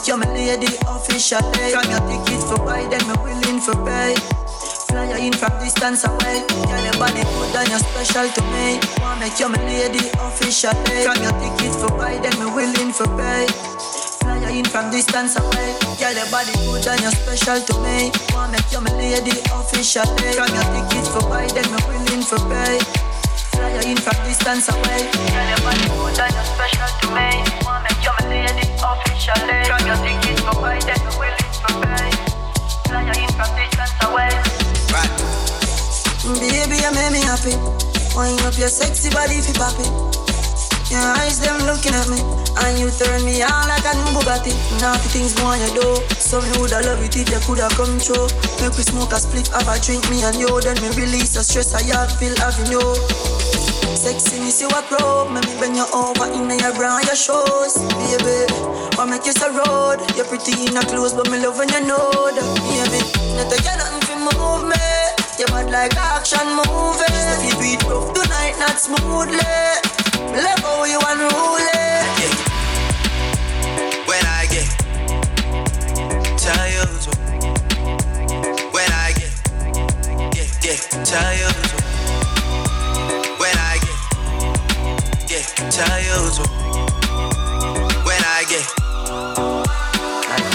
you my lady officially. From your ticket for buy, then me willing for pay. Fly you in from distance away. Tell your body good and you're special to me. Wanna make you my lady officially. From your ticket for buy, then me willing for pay. Fly you in from distance away. Tell your body good and you're special to me. Wanna make you my lady officially. From your ticket for buy, then me willing for pay. Fly you in from distance away. Tell your body good and you're special to me. Wanna make you my lady officially. From your ticket for buy, then me willing for pay. Fly you in from distance away. Right. Baby, you make me happy. Wind up your sexy body if you pop it. Your eyes them looking at me, and you turn me on like a new Bugatti. Naughty things more you do. Some you woulda love it if you coulda come true. Make we smoke a split, have a drink me and you. Then me release the stress I have feel having you. Sexiness you a pro, make me bend you over in your bra and your shoes. Baby, I make you so road. You're pretty in a clothes, but me love when you know that. Baby, not a girl nothing fi move me. You bad like action movie. If you do it rough tonight, not smoothly. Love how you unruly. When I get tired, when I get tired, when I get tired, when I get like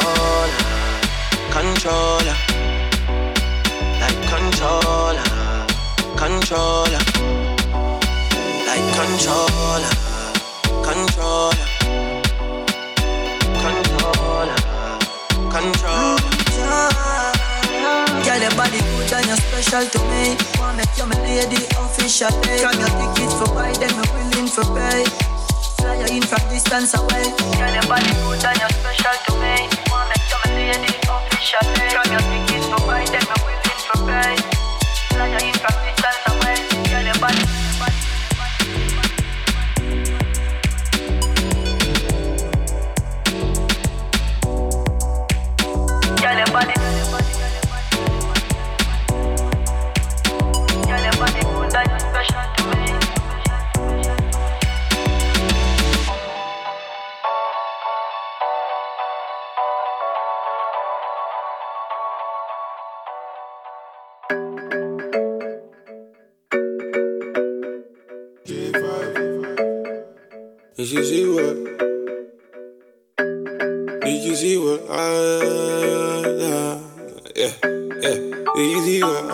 controller, like controller, like controller, Girl, your body good and you're special to me. Wanna make you my lady officially. From your ticket for buy, then me willing for pay. Fly you in from distance away. Girl, your body good and you're special to me. Wanna make you my lady officially. From your ticket for buy, then me willing for pay. Fly you in from distance away. Girl, your body. Girl, your body. Girl, your body good and you're special to me. Did you see what? Did you see what yeah. Did you see what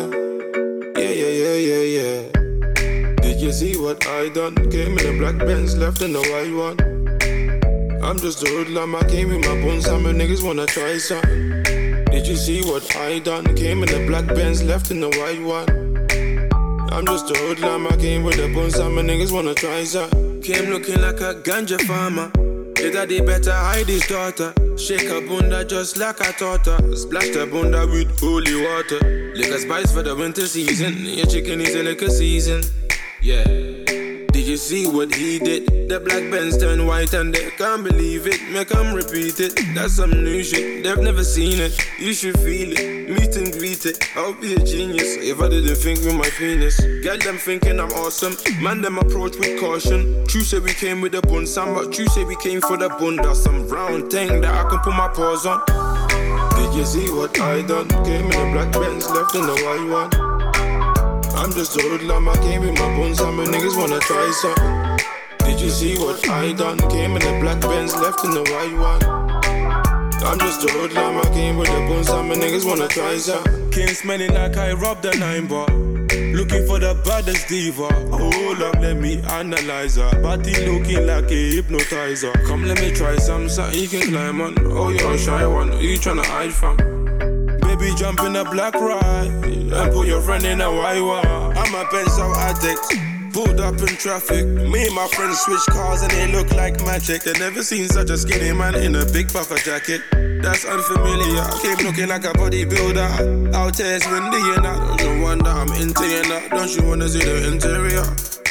yeah. Did you see what I done? Came in a black Benz, left in the white one. I'm just a hoodlum, I came with my bones, some niggas wanna try something. Did you see what I done? Came in a black Benz, left in the white one. I'm just a hoodlum, I came with the bones, some niggas wanna try something. Came looking like a ganja farmer. His daddy better hide his daughter. Shake her bunda just like I taught her. Splash the bunda with holy water. Lick a spice for the winter season. Your chicken is a liquor season. Yeah. Did you see what he did? The black Benz turned white and they can't believe it. Make them repeat it. That's some new shit. They've never seen it. You should feel it. Meet and greet it. I'll be a genius if I didn't think with my penis. Get them thinking I'm awesome. Man, them approach with caution. True say we came with the bun, Sam, but true say we came for the bunda. Some round thing that I can put my paws on. Did you see what I done? Came in a black Benz, left in the white one. I'm just a hoodlum, I came with my bones, some niggas wanna try something. Did you see what I done? Came in a black Benz, left in the white one. I'm just a hoodlum, I came with the bones, some niggas wanna try something. Came smelling like I robbed a 9 bar. Looking for the baddest diva. Hold up, let me analyze her. Body looking like a hypnotizer. Come, let me try something you can climb on. Oh, you're a shy one, who you tryna hide from? Baby, jump in a black ride and put your friend in a white one. I'm a pencil addict, pulled up in traffic. Me and my friends switch cars and they look like magic. They never seen such a skinny man in a big puffer jacket. That's unfamiliar. Came looking like a bodybuilder. Out here it's windy and I don't you wonder I'm into you now. Don't you wanna see the interior?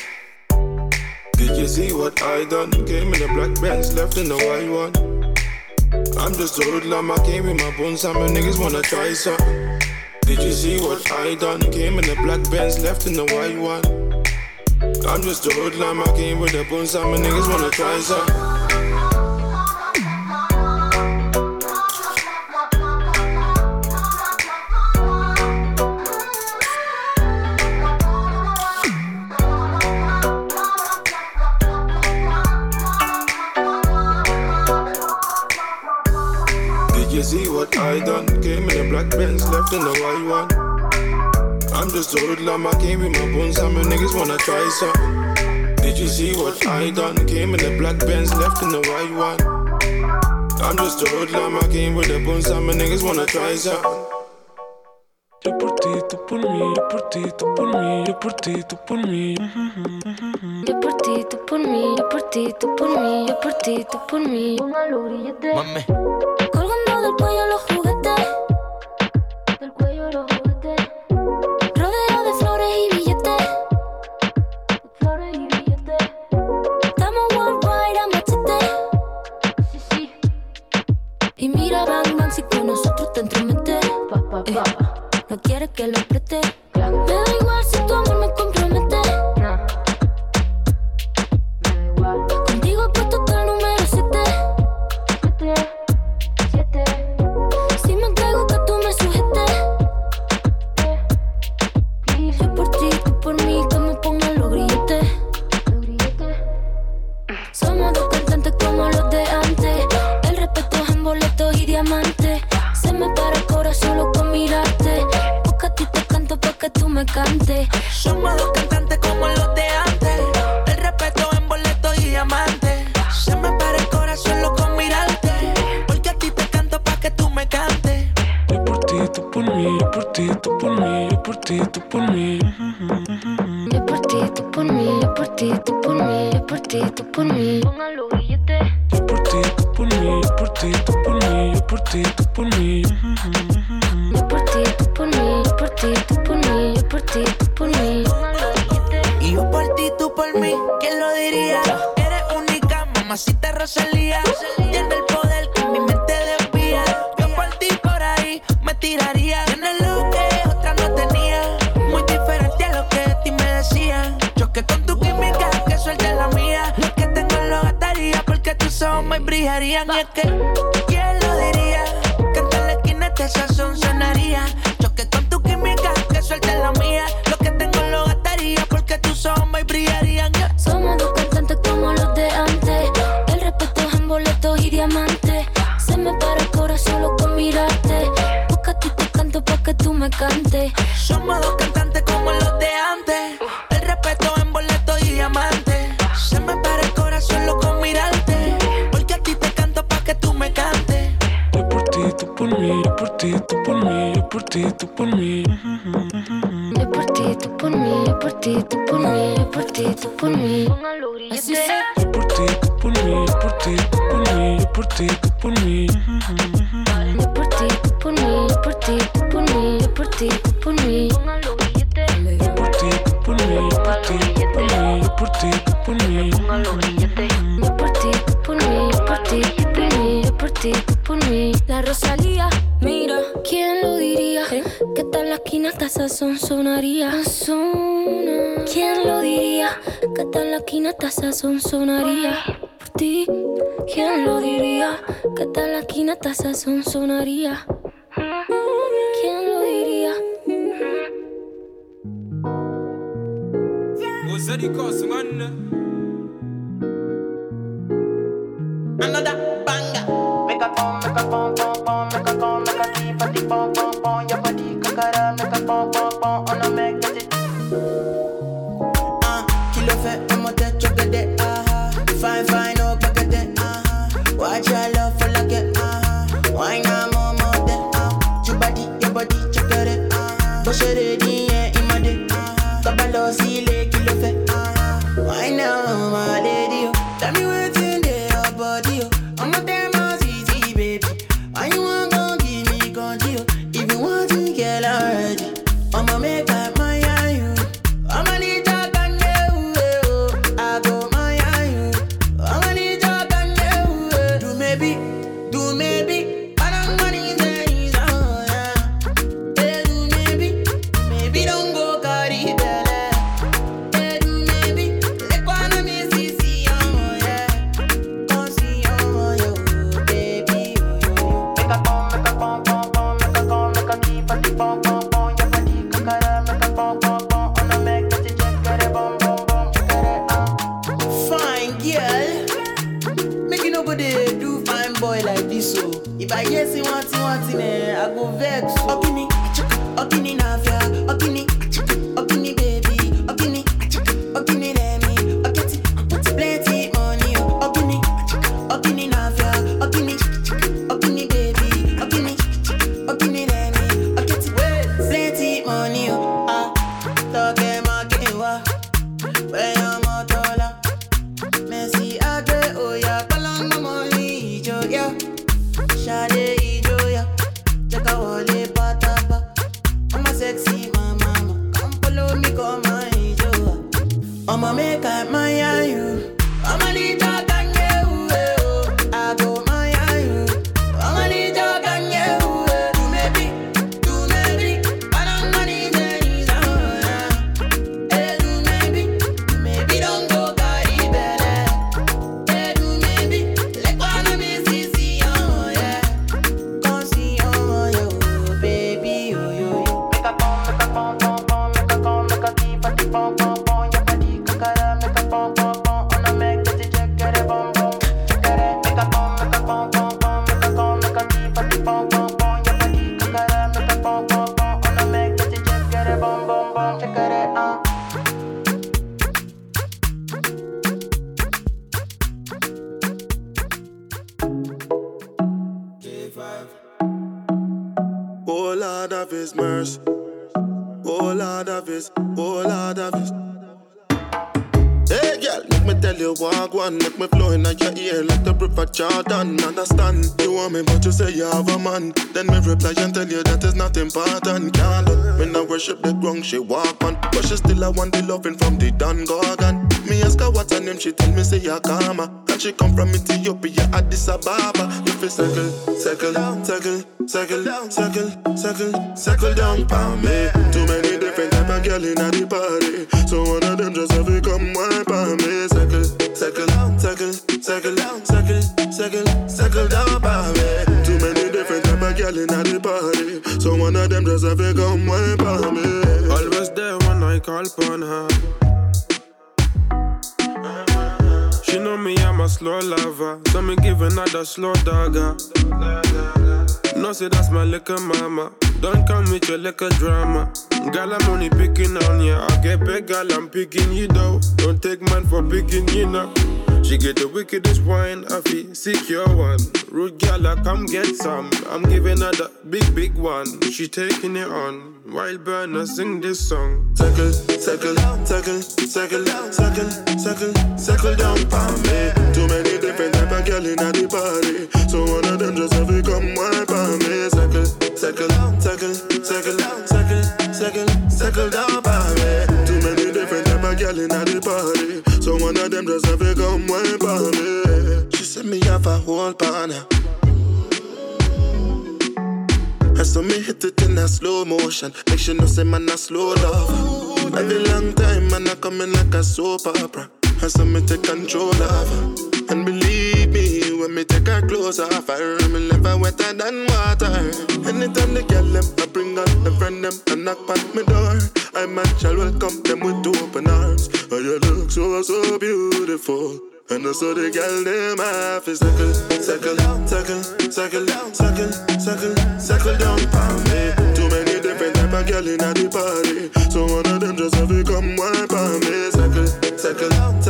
Did you see what I done? Came in a black Benz, left in the white one. I'm just a hoodlum, I came with my bones, some niggas wanna try something. Did you see what I done? Came in a black Benz, left in the white one. I'm just a hoodlum, I came with the bones, some niggas wanna try something. I'm just a hoodlum, I came with my bones, and my niggas wanna try something. Did you see what I done? Came in the black Benz, left in the white one. I'm just a hoodlum, I came with the bones, and my niggas wanna try something. Yo por ti, tú por mí, yo por ti, tú por mí, yo por ti, tú por mí. Yo por ti, tú por mí, yo por ti, tú por mí, yo por ti, tú por mí. Póngalo grillete. Mami. Colgando del cuello los juguetes. Del cuello los juguetes. Rodeado de flores y billetes. Flores y billetes. Estamos worldwide a machete. Sí, sí. Y mira, bang, bang, si con nosotros te entrometes. No quieres que lo apriete. Me da igual si tu amor me compromete. No. Me da igual. Contigo he puesto hasta el número 7. Si me entrego que tú me sujetes. Yo por ti, tú por mí, que me pongan los grilletes. Somos dos cantantes como los de antes. El respeto es en boletos y diamantes. Se me para el corazón solo con mirarte. Porque a ti te canto pa' que tú me cantes. Somos dos cantantes como los de antes. El respeto en boleto y diamante. Se me para el corazón solo con mirarte. Porque a ti te canto pa' que tú me cantes. Yo por ti, tú por mí, yo por ti, tú por mí, yo por ti, tú por mí. Yo por ti, tú por mí, yo por ti, tú por mí, yo por ti, tú por mí. Póngalo grillete. Yo por ti, tú por mí, yo por ti, tú por mí, yo por ti, tú por mí. Yo por ti, tú por mí, yo por ti, tú por mí, yo por ti, tú por mí. Póngalo grillete. Y yo por ti, tú por mí, ¿quién lo diría? Eres única, mamacita Rosalía. Tiene el poder que mi mente desvía. Yo por ti por ahí me tiraría. Tienes lo que otra no tenía. Muy diferente a lo que de ti me decían. Choque con tu química, que suelte la mía. Lo que tengo lo gastaría porque tus ojos me brillarían. Y es que, ¿quién lo diría? Que en la esquina este sazón sonaría. Choque con tu química, que suelte la mía. Lo que tengo lo gastaría porque tus ojos me brillarían. Somos dos cantantes como los de antes. El respeto es en boletos y diamantes. Se me para el corazón solo con mirarte. Porque a ti te canto pa' que tú me cantes. Somos dos cantantes como los de antes. El respeto en boleto y diamante. Se me para el corazón solo con mirarte. Porque a ti te canto pa' que tú me cantes. Yo por ti, tú por mí, yo por ti, tú por mí, yo por ti, tú por mí. Yo por ti, tú por mí, yo por ti, tú por mí, yo por ti, tú por mí. Póngalo grillete. Yo por ti, tú por mí, yo por ti, tú por mí, yo por ti, tú por mí. Yo por ti, tú por mí, yo por ti, tú por mí, yo por ti, tú por mí. Póngalo grillete. Yo por ti, tú por mí, yo por ti, tú por mí, yo por ti, tú por mí. Póngalo grillete. Yo por ti, tú por mí, yo por ti, tú por mí, yo por ti, tú por mí. La Rosalía, mira, ¿quién lo diría? Que tal la esquina hasta sazón sonaría. ¿Quién lo diría? Que tal la esquina hasta sazón sonaría. Por ti, ¿quién lo diría? Que tal la esquina hasta sazón sonaría. ¿Quién lo diría? Another banger. Make a pom, make a con, make a keep a tick pom pom pom. Your body kakara, make a pom pom pom. On a make it. Kilo fait un motet chocolate. Fine fine oh paquete. Watch your love for like it. Why not more motet? Your body chocolate. Push it in yeah in my day. Kabalo sile kilo fait. Why not my lady? Tell me what's in there, your body. I'm a damn easy baby. Why you want gon' give me control? If you want to get already, I'ma make up my you. I'ma need your gun, I go my you. I'ma need your gun, do maybe. I don't want it, yeah. Do maybe don't go carry belly. Do maybe, let go na me see yeah. Oh see yo, baby. Make a pom, make a con, make a keep a tick pom pom pom. Your body kakara, make a pom pom pom. On a make it check it bom bom bom, check it. Fine girl, make you nobody do fine boy like this so. If I hear say want I go vex. Okini, navia, okini, come on, you. I'ma make I admire you. I'ma need your Kanye, I go admire you. I'ma need your Kanye, do maybe, I don't know these days, do maybe don't go carry belly. Do maybe, like one of me see, yeah. Come see, yo, baby, yo. Make a pom, make a pom, make a keep a deep pom. Your body kakara, make a pom, on a make it check get a bom. Make a pom, make a pom, make a keep a deep pom. Your body kakara, make a pom, on a make it check get a bom, check it out. Oh Lord of His mercy, oh Lord of His, oh Lord of His. Hey girl, make me tell you walk one, make me flow in your ear like the river Jordan. Understand, you want me but you say you have a man. Then me reply and tell you that is not important. Can't look, me not worship the ground she walk on, but she still I want the loving from the Don Gorgon. Me ask her what's her name, she tell me say Yakama. And she come from Ethiopia, Addis Ababa. If it's circle down for me. Too many different type of girl in the party, so one of them just have to come wipe on me. Circle down for me. Too many different type of girl in the party, so one of them just have to come wipe on me. Always there when I call upon her. She know me, I'm a slow lover, so me give another slow dagger. No, say that's my liquor mama. Don't come with your liquor drama. Girl, I'm only picking on ya. I get big, girl, I'm picking you though. Don't take man for picking you now. She get the wickedest wine, I feel secure one. Rude girl, I come get some. I'm giving her the big one. She taking it on. Wild burner, sing this song. Circle down for me. Too many different type of girl in the party, so one of them just have to come wipe on me. Circle down for me. Too many different type of girl in the party, so one of them just have to come wipe on me. She said me have a whole partner, and so me hit it in a slow motion. Make sure no say man a slow love. Every long time man a coming like a soap opera, and so me take control of her. And believe me, when me take her clothes off, I me never wetter than water. Anytime they get them, I bring out the friend them and knock on my door. I might shall welcome them with open arms. Oh, you look so beautiful. And also the girl them half is circle down for me. Too many different type of girl in the party, so one of them just have to come wipe on me. Circle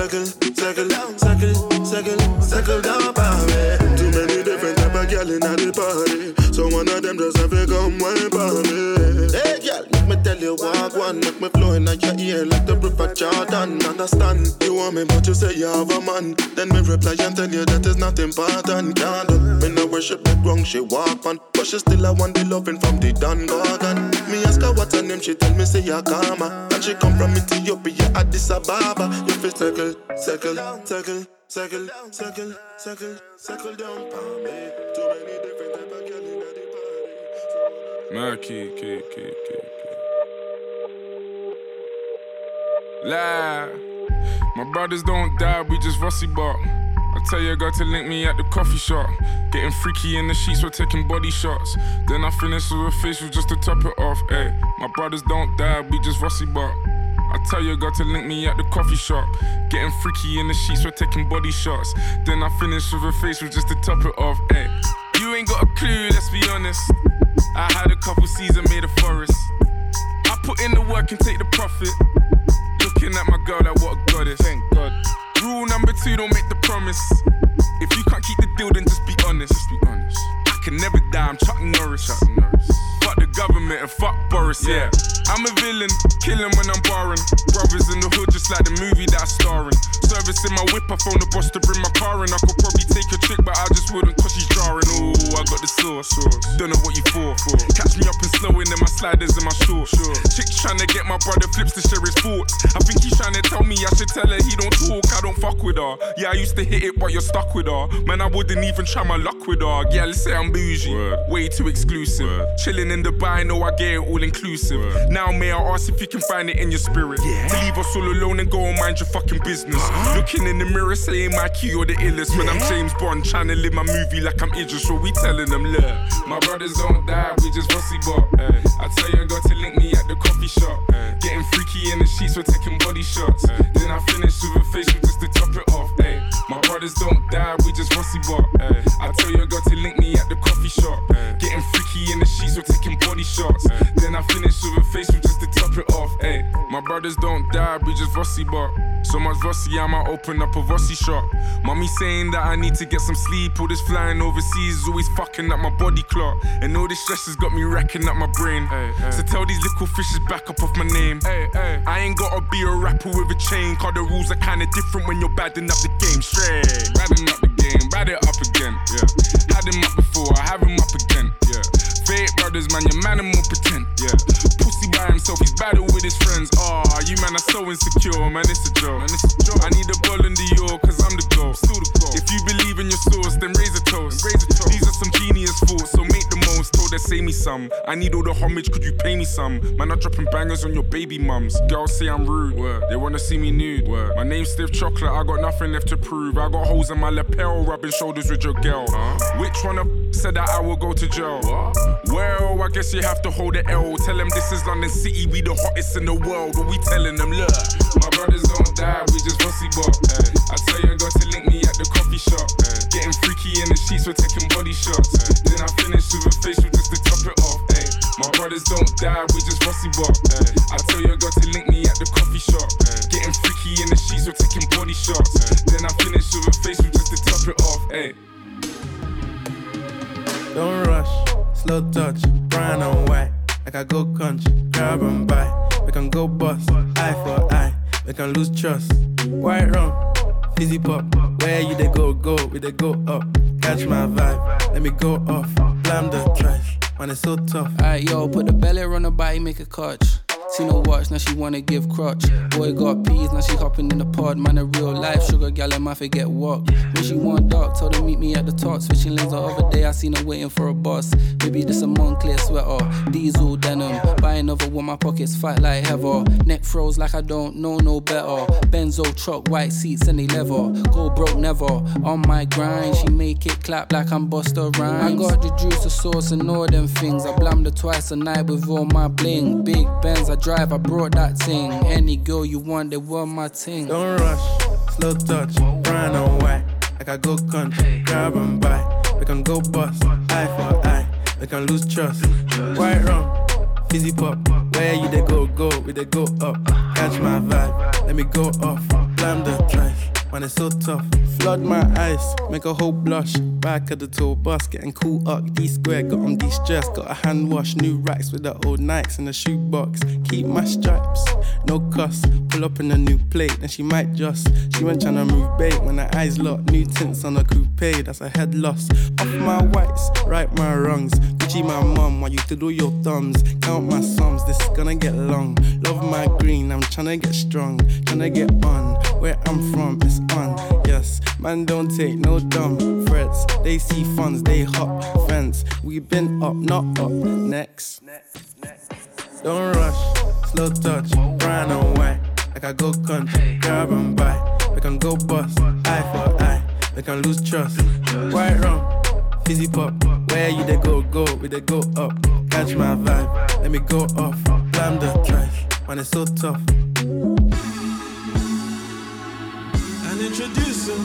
down for me. Too many different type of girl in the party, so one of them just have to come wipe on me. Hey girl, make me tell you walk one, make me flow in your ear like the river Jordan. Understand, you want me but you say you have a man. Then me reply and tell you that is not important. Can't look, me no worship the ground she walk on, but she still I want the loving from the Don Gorgon. Me ask her what's her name, she tell me say Yakama. And she come from Ethiopia, Addis Ababa. If it's circle down for me. Too many different type of girl in the party. Murky. Lie. My brothers don't die, we just rusty bark. I tell your girl to link me at the coffee shop. Getting freaky in the sheets, we're taking body shots. Then I finish with a facial just to top it off. Ay, my brothers don't die, we just rusty bark. I tell your girl to link me at the coffee shop. Getting freaky in the sheets, we're taking body shots. Then I finish with a facial just to top it off. Ay, you ain't got a clue, let's be honest. I had a couple seasons made a forest. I put in the work and take the profit. Looking at my girl like what a goddess. Thank God. Rule number 2, don't make the promise. If you can't keep the deal, then just be honest. I can never die, I'm Chuck Norris. Fuck the government and fuck Boris, yeah. I'm a villain, killing when I'm barring. Brothers in the hood, just like the movie that I star in. Service in my whip, I phone the boss to bring my car in. I could probably take a chick, but I just wouldn't cause she's jarring. Ooh, I got the sauce. Don't know what you for. Catch me up and slowing in my sliders and my shorts. Chick trying to get my brother flips to share his thoughts. I think he's trying to tell me I should tell her he don't talk, I don't fuck with her. Yeah, I used to hit it, but you're stuck with her. Man, I wouldn't even try my luck with her. Yeah, let's say I'm bougie, way too exclusive. Chilling in Dubai, know I get it all inclusive. Now may I ask if you can find it in your spirit to leave us all alone and go and mind your fucking business. Looking in the mirror saying my key or the illest. When I'm James Bond trying to live my movie like I'm Idris. So we telling them, look, my brothers don't die, we just fussy bop. I tell you I got to link me at the coffee shop. Getting freaky in the sheets, we're taking body shots. Then I finish with a facial just to top it off. My brothers don't die, we just fussy bop. I tell you I got to link me at the coffee shop. Getting freaky in the sheets, we're taking body shots. Then I finish with a facial just to top it off. My brothers don't die, we just fussy bop. So much Vossi, I might open up a Vossi shop. Mommy saying that I need to get some sleep. All this flying overseas is always fucking up my body clock. And all this stress has got me wrecking up my brain. So tell these little fishes back up off my name. I ain't gotta be a rapper with a chain, cause the rules are kinda different when you're badding up the game. Straight, badding up the game, bad it up again. Had him up before, I have him up again. Fake brothers, man, your man and more pretend. Pussy by himself, he's battle with his friends. You man are so insecure, man, it's a joke. I need a ball in the York, cause I'm the goal. If you believe in your source, then raise a toast. These are some genius thoughts, so make the most. Told her, say me some. I need all the homage, could you pay me some? Man, I'm dropping bangers on your baby mums. Girls say I'm rude, they wanna see me nude. My name's Stiff Chocolate, I got nothing left to prove. I got holes in my lapel, rubbing shoulders with your girl. Which one of said that I will go to jail? Well, I guess you have to hold the L. Tell them this is London City, we the hottest in the world. But we telling them, look, my brothers don't die, we just fussy bop. I tell you I got to link me at the coffee shop. Getting freaky in the sheets, we're taking body shots. Then I finish with a facial just to top it off. My brothers don't die, we just fussy bop. I tell you I got to link me at the coffee shop. Getting freaky in the sheets, we're taking body shots. Then I finish with a facial just to top it off. Don't rush, slow touch, brown and white. Like I go country, grab and buy. We can go bust, eye for eye. We can lose trust. White rum, fizzy pop. Where you they go, we they go up. Catch my vibe, let me go off. Blam the trash, man it's so tough. Alright yo, put the belly on the body, make a catch. See no watch, now she wanna give crutch. Boy got peas, now she hopping in the pod. Man a real life sugar gal and my forget walk. When she want dark, told her meet me at the top. Switching lanes the other day, I seen her waiting for a bus. Maybe this a Moncler sweater, diesel denim. Buy another one, my pockets fat like heather. Neck froze like I don't know no better. Benzo truck, white seats and they leather. Go broke never, on my grind. She make it clap like I'm Busta Rhymes. I got the juice, the sauce and all them things. I blammed her twice a night with all my bling. Big Benz, I drive, I brought that thing. Any girl you want, they want my thing. Don't rush, slow touch, brown and white. Like I go country, grab and buy. We can go bust, eye for eye. We can lose trust. White rum, fizzy pop. Where you they go, we they go up. Catch my vibe, let me go off. Blam the trash, man it's so tough. Flood my eyes, make a whole blush. Back of the tour bus, getting cool up. D-square, got on de-stress. Got a hand wash, new racks with the old Nikes in the shoebox. Keep my stripes, no cuss. Pull up in a new plate, then she might just. She went tryna move bait when her eyes locked. New tints on a coupe, that's a head loss. Off my whites, right my wrongs. Gucci my mum, while you to do your thumbs. Count my sums, this is gonna get long. Love my green, I'm tryna get strong. Tryna get on, where I'm from, it's on. Yes, man don't take no dumb threats. They see funds, they hop fence. We been up, not up, next. Don't rush, slow touch, brown and white. Like I go country, grab and buy. We can go bust, eye for eye. We can lose trust. White rum, fizzy pop. Where you they go, we they go up. Catch my vibe, let me go off. Blam the trash, man it's so tough. And introducing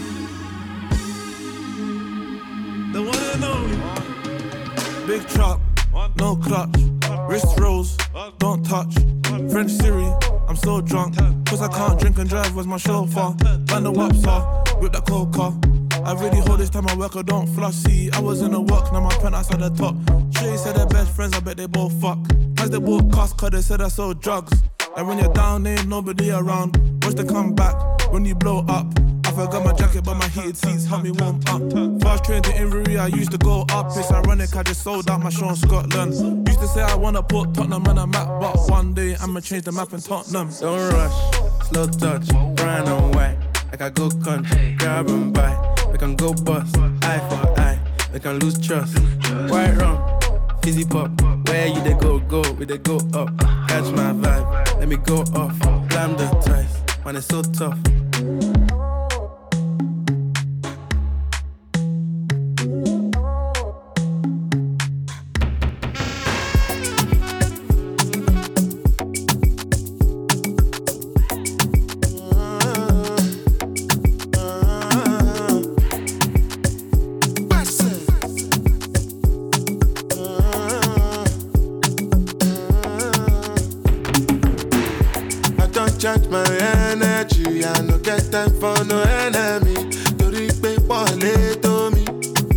the one and only Big Truck, no clutch. Wrist rolls, don't touch. French Siri, I'm so drunk. Cause I can't drink and drive, where's my chauffeur? Band the wapsa, with that coca. I really hold this time I work, I don't floss. See, I was in the work, now my pen outside the top. Shay said they're best friends, I bet they both fuck. As they both cost, cause they said I sold drugs. And when you're down, ain't nobody around. Watch the comeback when you blow up. I forgot my jacket, but my heated seats help me warm up. Fast train to Inverie, I used to go up. It's ironic, I just sold out my show in Scotland. Used to say I wanna put Tottenham on a map, but one day I'ma change the map in Tottenham. Don't rush, slow touch, brown and white. Like I go country, grab and buy. We can go bust, eye for eye. We can lose trust. White rum, fizzy pop. Where you they go, we they go up. Catch my vibe, let me go off. Blam the ties, man it's so tough. Charge my energy, I no get time for no enemy. Tori pe pole to me.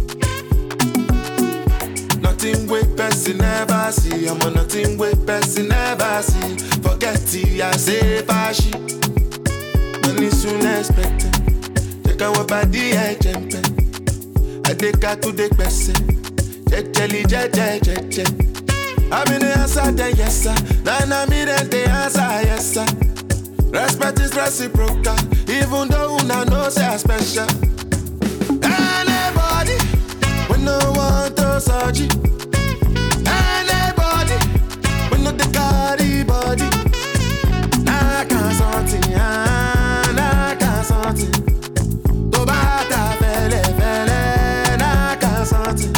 Nothing with person never see. I'm on nothing with person never see. Forget it, I say fashi. Money soon expected. Check out what body I jump. I take out to the person. Jelly, je. I'm in the answer, then yes sir. Then I'm in the answer, yes sir. Respect is reciprocal, even though una know say I special. Anybody, when no one to search it. Anybody, when no the carry body. I can't something, I can't something. To bata fele, I can't something.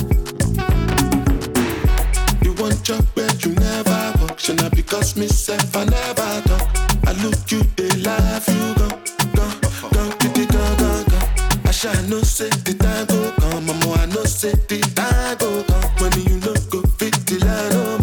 You want job where you never walk, should not because myself I never talk. I look you, they laugh, you go. I shall no say the time go come, mama, I no say the time go come. When you no go fit the line, oh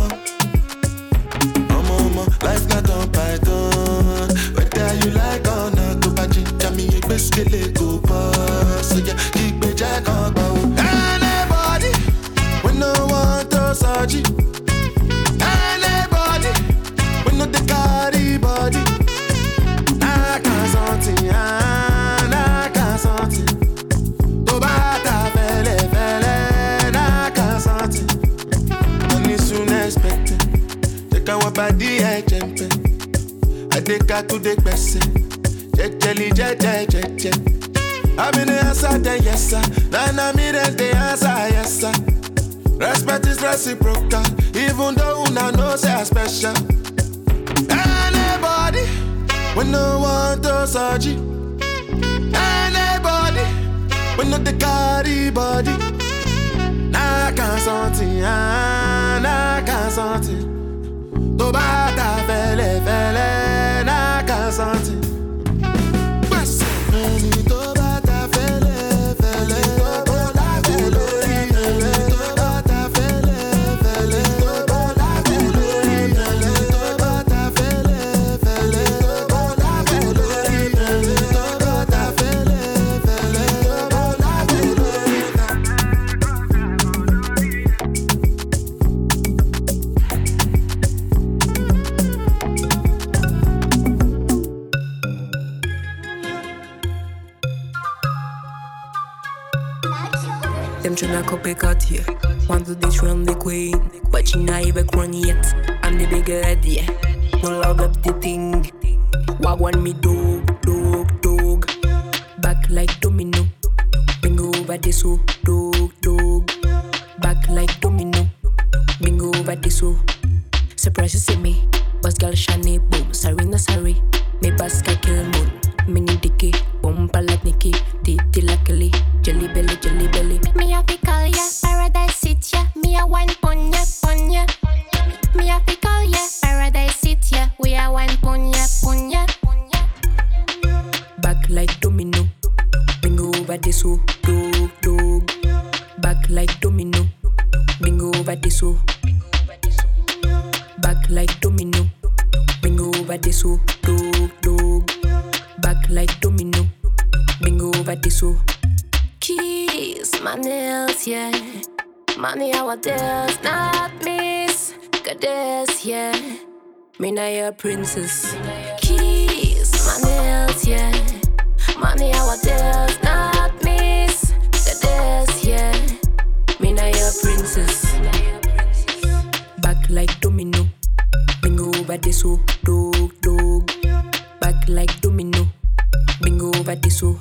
mama, life not on python. Whether you like or not, go back to me, you best get it go pass. So yeah, keep me jack on bow. Anybody, when no one to search it. Anybody, when no the carry body. I can't something, I can't something. To bata fele, I can't something. Money soon expected. Check out what body I jump. I take out to the person. Jelly, je. I'm in the answer, then yes sir. Then I'm in the answer, yes sir. Respect is reciprocal, even though una know say I special. Anybody, when no one to search it. Anybody, when no the carry body. I can't something, I can't something. To bata fele, I can't something. To bata fele. Them tryna copy cut, yeah. Want to dethrone the queen, but she not even crowned yet. I'm the bigger head, yeah. No love up the thing. What want me dog. Back like domino. Bingo over this, oh, dog. Back like domino. Bingo over this, oh. Surprise you see me. Boss girl shiny, boom. Sorry. Me basket kill moon. Mini dicky, bumper like Nicky. Titty luckily. Jelly belly. Me a fi call ya, paradise sit ya. Me a one pon ya. Me a fi call ya, paradise sit ya. We a one pon ya. Back like domino. Bingo over this, oh, dog. Back like domino. Bingo over this, oh. Back like domino. Bingo over this, oh, dog. Back like domino. Bingo over this, oh. Kiss my nails, yeah. Money our days, not miss. Goddess, yeah. Me not your princess. Keys, my nails, yeah. Money our days, not miss. Goddess, yeah. Me not your princess. Back like domino. Bingo over this, oh, dog, dog. Back like domino. Bingo over this, oh.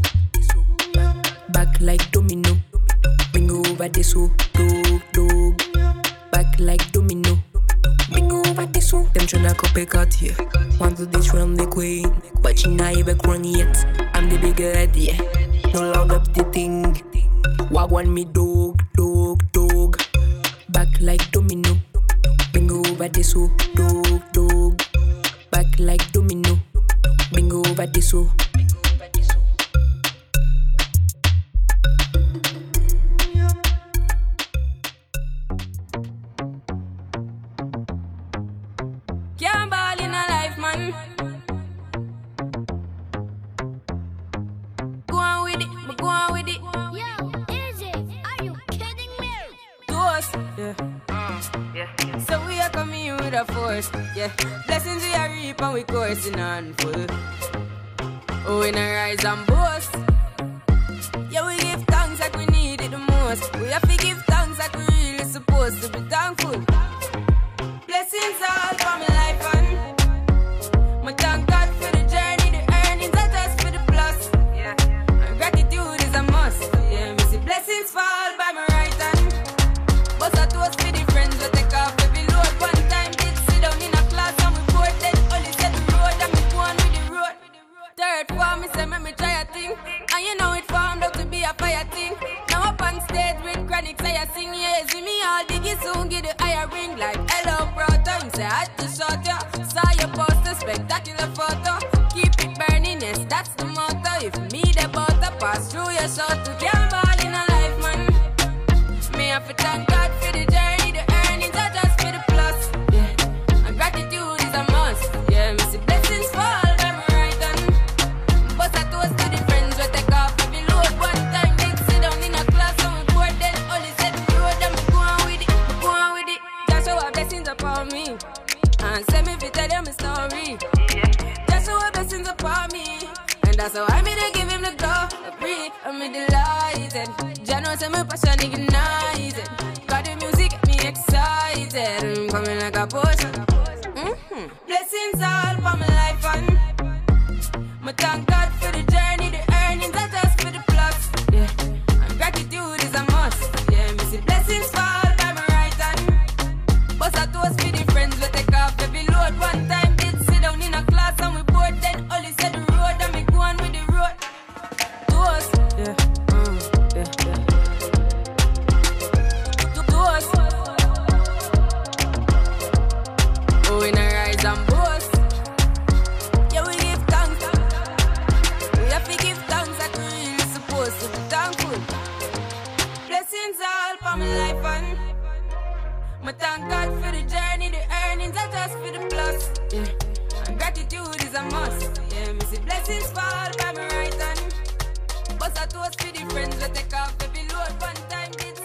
Back like domino. Bingo over this, oh, dog, dog. Back like domino. Bingo over this, oh. Them tryna copy cut here. Want to dethrone the queen, but she not even crowned yet. I'm the bigger head, yeah. No loud up the thing. Wagwan me dog, dog, dog. Back like domino. Bingo over this, oh, dog, dog. Back like domino. Bingo over this, oh. Can't ball in a life, man. Go on with it, but go on with it. Yo, Izzy, are you kidding me? Toast, yeah. So we are coming in with a force, yeah. Blessings we are reap and we coursing on full. Oh, we not rise and boast. Yeah, we give thanks like we need it the most. We have to give thanks like we really supposed to be thankful. Blessings all for my life and my thank God for the journey, the earnings are just for the plus. Yeah, and gratitude is a must. Yeah, me see blessings fall by my right hand. But I toast for the friends we take off every load. One time did sit down in a class and we bored. Then only said the road and me go on with the road. Third form, me say me try a thing, and you know it formed out to be a fire thing. Now up on stage with chronic, say I sing, yeah. See me all diggy soon, get the higher ring like hello, brother. You say I had to shot ya. Saw your poster, spectacular photo. Keep it burning, yes, that's the motto. If me the butter pass through your shot to can't ball in a life, man. Me have to thank God for the journey, the earnings are just for the plus. Yeah, and gratitude is a must. Yeah, me see blessings fall by my right hand. But I toast to the friends we take off every load. One time they sit down in a class and we bored. Then only said the road and me go on with it, go on with it. Just show our blessings upon me and send me to tell them a story. Just show our blessings upon me, and that's how I made to give him the glory. I'm delighted. Jah knows I'm passion ignited. Got the music get me excited. I'm coming like a potion. Blessings all for my life and my thank God for the journey, the earnings are just for the plus. Yeah, and gratitude is a must. Yeah, me see blessings fall by my right hand. But I toast for the friends we take off every load. One time did sit down in a class and we bored. Then only said the road and me go on with the road. Toast, yeah, yeah. Toast. Oh, we not rise and boast. Yeah, we give thanks. We have to give thanks like we really supposed to be thankful. Blessings all for my life and my thank God for the journey, the earnings are just for the plus. Yeah, and gratitude is a must. Yeah, me see blessings fall by my right hand. But I toast for the friends we take off every load. One time did